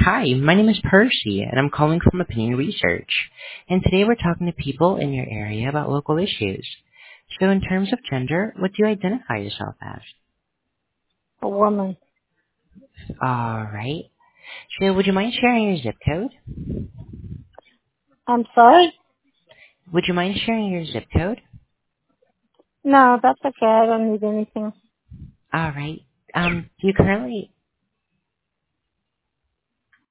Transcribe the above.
Hi, my name is Percy, and I'm calling from Opinion Research. And today we're talking to people in your area about local issues. So in terms of gender, what do you identify yourself as? A woman. Alright. So would you mind sharing your zip code? I'm sorry? Would you mind sharing your zip code? No, that's okay. I don't need anything. Alright. Do you currently